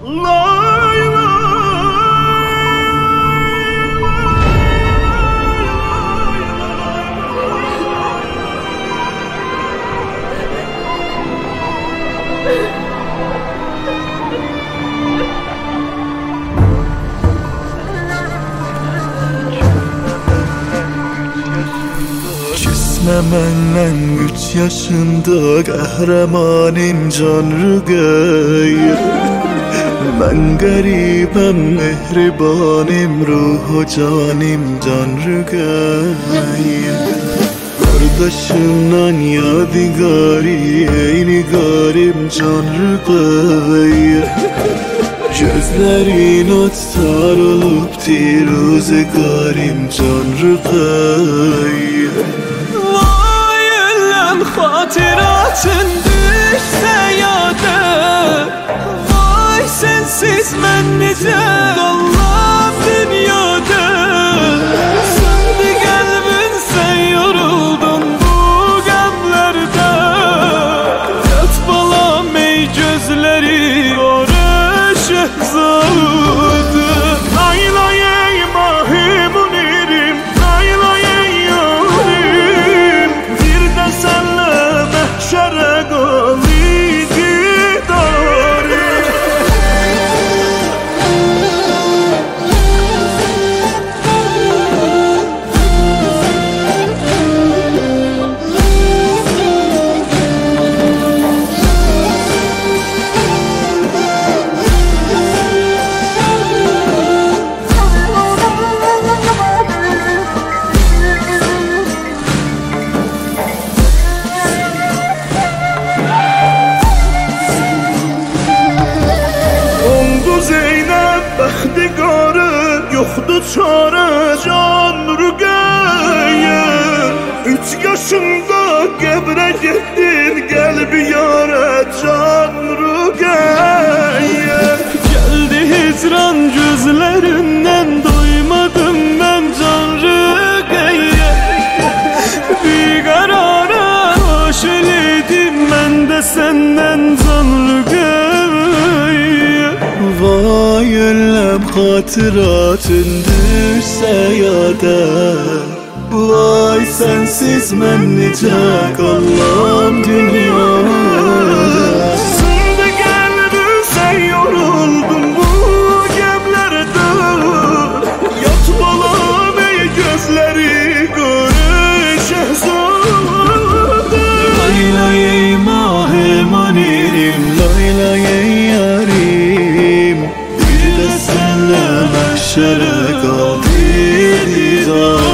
Lay Küsme menden 3 yaşında Qəhrəmanim can rüqəy Ben garibem mehribanim ruhu canim can rüqəy Kardeşimden yadigari eyni garim can rüqəy Gözlerin otsar olup tiruzegarim can rüqəy Vay ellem hatıratın düşse yada Vay sensiz ben necə qallam dünyada Söndü qəlbin sen yoruldun bu qəmlərdə Yat balam ey gözləri Şehzade Lay lay ey mahim unirim Lay lay ey yarim Bir de senle mehşere galidi darim Yoxdu çare can rüqəyə 3 yaşında qəbrə getdin qəlbi yarə can rüqəyə Gəldi hicran gözlərindən doymadım mən can rüqəyə Biqərara hoş elədim mən də səndən can rüqəyə Vay ellem hatıratın düşse yada Vay sensiz ben necə qallam dünyada Söndü qəlbin sen yoruldun bu qəmlərdə Yat balam ey gözləri görür şehzade Lay lay ey mahim anirim Lay lay ey yarim Bir de senle mahşere kaldı